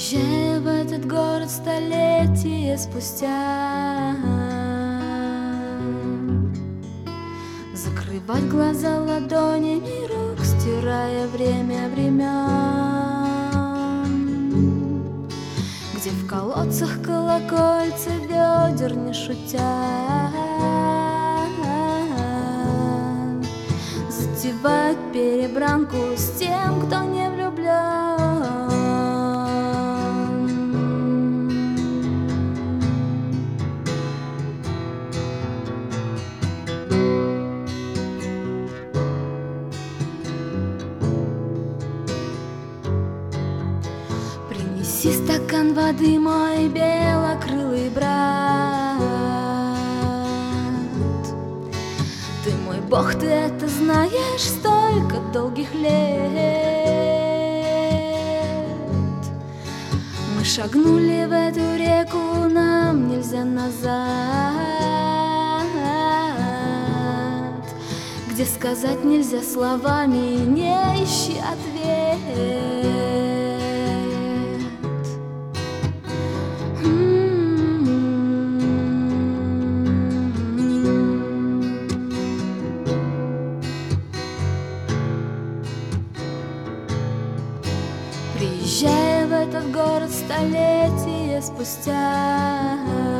Приезжая в этот город столетия спустя, закрывать глаза ладонями рук, стирая время времен, где в колодцах колокольца ведер не шутя затевают перебранку с тем, кто не влюблен. Принеси стакан воды, мой белокрылый брат. Ты мой бог, ты это знаешь, столько долгих лет. Мы шагнули в эту реку, нам нельзя назад, где сказать нельзя словами, не ищи ответ. Приезжая в этот город столетия спустя,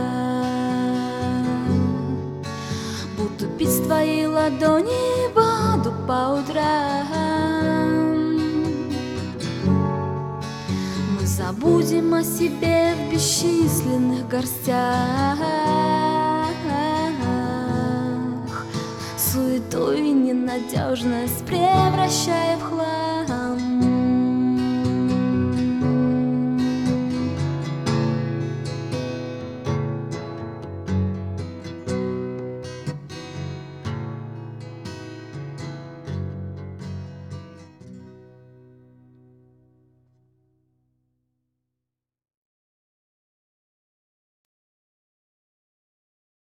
буду пить с твоей ладони воду по утрам. Мы забудем о себе в бесчисленных горстях, суету и ненадежность превращая в хлам.